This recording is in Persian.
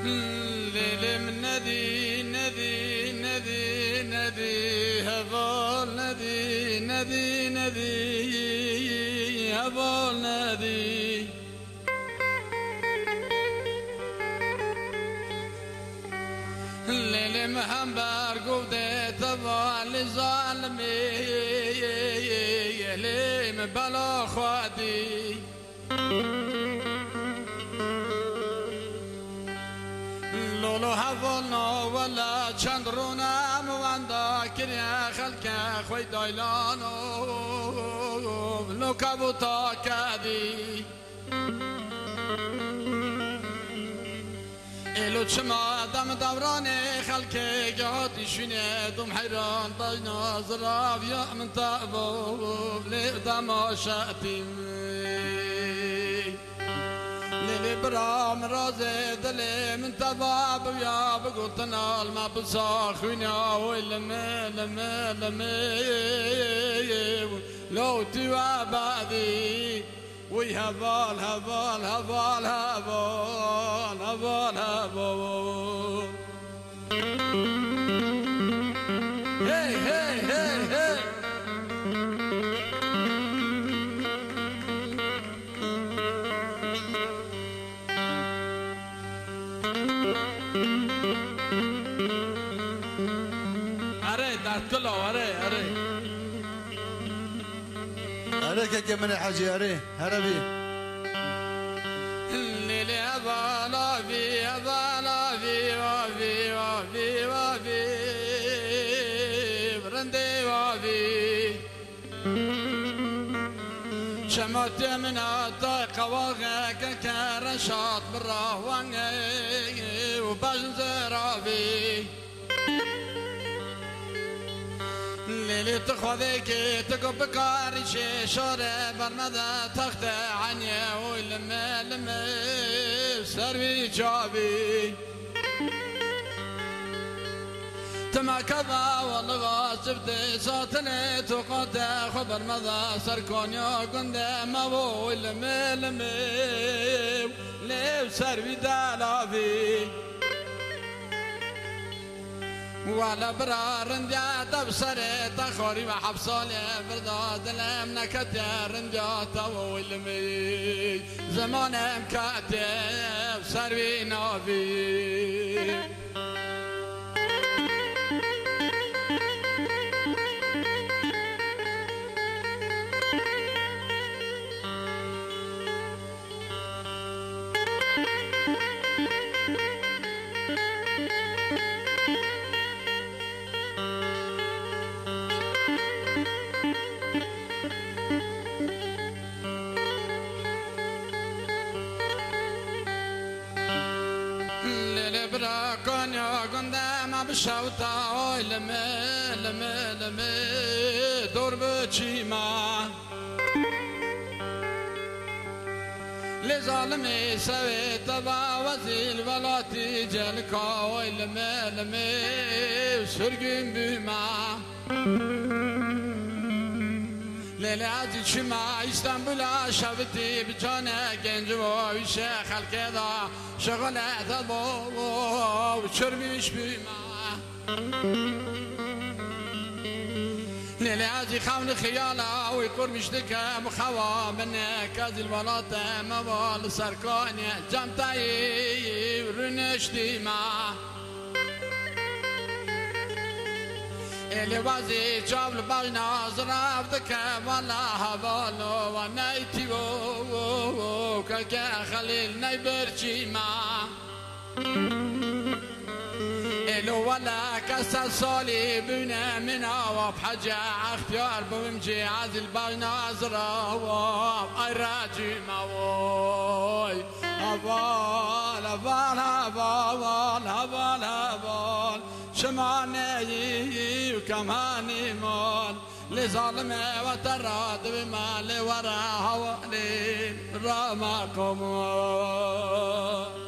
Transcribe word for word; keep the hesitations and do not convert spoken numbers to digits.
ليلم ندي ندي ندي ندي هبال ندي ندي ندي هبال ندي ليلم هم برگوده تبال ظالمی ليلم بلا خودی لولو هفلنا ولا چندرونا مواندا کریا خلق خوی دایلانو لو کبوتا کدی ایلو چما دم دوران خلق گهاتی شونه دم حیران داینا زراف یا من تابو لقدم آشاتیم ليلي برام رازي دلي من تباب ويا بقولتنا الما بصاخوينا ويلمي لمي لمي لو توا بعدي وي هبال هبال هبال هبال هبال هبال هي هي هي هي أري دارتلو أري أري أري كي من الحاجي أري هربي الليلي أبالا في أبالا في وفي وفي وفي برندي وفي شمت من الطاقة وغاك كرشاط بالرهوان وبجزر بي ليلي تخوذيك تقب كارشي شوري برمدا تخت عني واللمي لمي سربي جابي تما كذا والله شفت صوتني تقعد خبر ماذا سركونيا قند ما بو لمي لمي ليب سربي دالافي ولا برارنديا تبصري تخوري وحبصالي برداد لم نكتر رنديا تو لمي زمان مكاتب سربي نافي كونيا قندام بشوطة لمي لمي لمي دور بچيما لظالمي سوي تبا وزيل ولاتي جلكا لمي لمي سرقين بما ليلي عزي شما اسطنبولا شفتي بجانا گنج و شيخ الكذا شغل اعتبو وشربيش بما ليلي عزي خون خيالا ويقول مشتكى مخوا منك هذه البلاطة مبال سركاني جمتاي ورنشتي ما اللي وازي جاب الباجنا زراف ذكا والله هبالو ونايتي وو كاكا خليل نايبرشي ما اللي ولا كسر صالي بنا منا وبحاجة اختيار بمجي عز الباجنا زراف ايراجي ما ووي هبال هبال هبال هبال هبال شماني وكماني مال لظالمي وتراد بمالي ورا هوالي رماكم